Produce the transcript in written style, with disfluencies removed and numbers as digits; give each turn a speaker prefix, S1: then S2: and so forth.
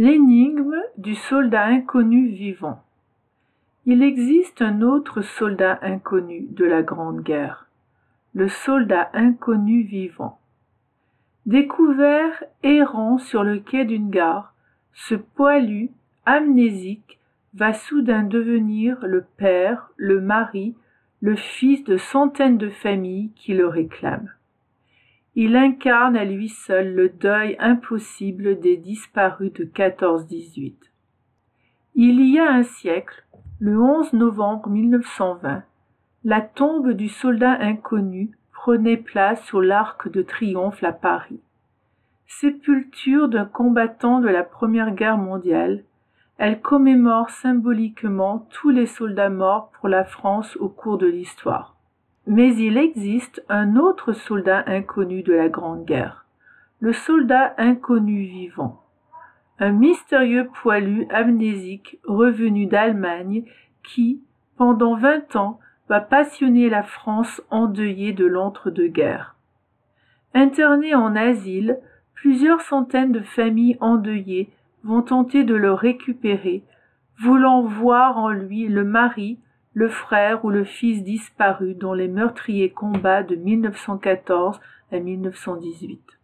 S1: L'énigme du soldat inconnu vivant. Il existe un autre soldat inconnu de la Grande Guerre, le soldat inconnu vivant. Découvert errant sur le quai d'une gare, ce poilu, amnésique, va soudain devenir le père, le mari, le fils de centaines de familles qui le réclament. Il incarne à lui seul le deuil impossible des disparus de 14-18. Il y a un siècle, le 11 novembre 1920, la tombe du soldat inconnu prenait place sur l'Arc de Triomphe à Paris. Sépulture d'un combattant de la Première Guerre mondiale, elle commémore symboliquement tous les soldats morts pour la France au cours de l'histoire. Mais il existe un autre soldat inconnu de la Grande Guerre, le soldat inconnu vivant. Un mystérieux poilu amnésique revenu d'Allemagne qui, pendant 20 ans, va passionner la France endeuillée de l'entre-deux-guerres. Interné en asile, plusieurs centaines de familles endeuillées vont tenter de le récupérer, voulant voir en lui le mari, le frère ou le fils disparu dans les meurtriers combats de 1914 à 1918.